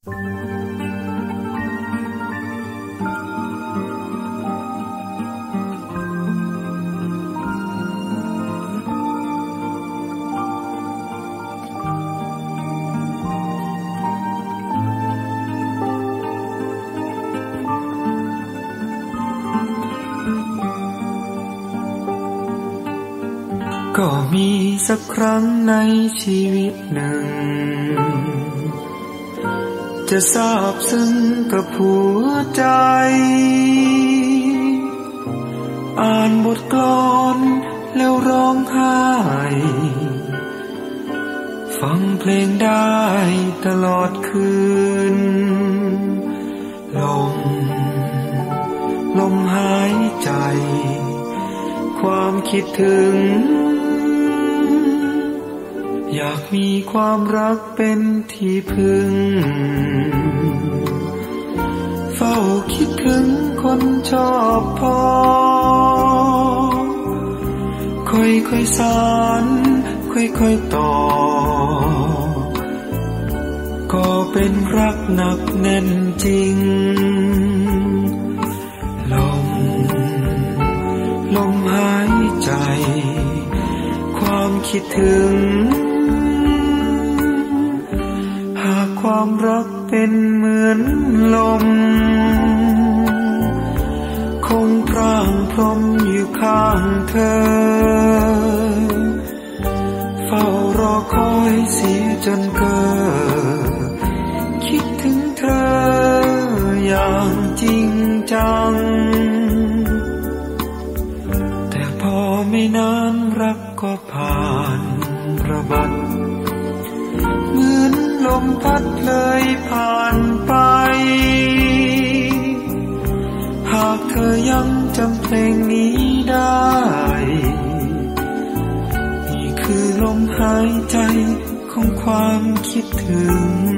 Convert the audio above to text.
ก็มีสักครั้งในชีวิตหนึ่งจะซาบซึ้งกับหัวใจอ่านบทกลอนแล้วร้องไห้ฟังเพลงได้ตลอดคืนลมหายใจความคิดถึงอยากมีความรักเป็นที่พึ่งเฝ้าคิดถึงคนชอบพอค่อยๆสานค่อยๆต่อก็เป็นรักหนักแน่นจริงลมหายใจความคิดถึงหากความรักเป็นเหมือนลมคงพร่างพรมอยู่ข้างเธอเฝ้ารอคอยเสียจนเกิดคิดถึงเธออย่างจริงจังแต่พอไม่นานรักก็ผ่านระบัดเหมือนลมพัดเลยผ่านไปหากเธอยังจำเพลงนี้ได้นี่คือลมหายใจของความคิดถึง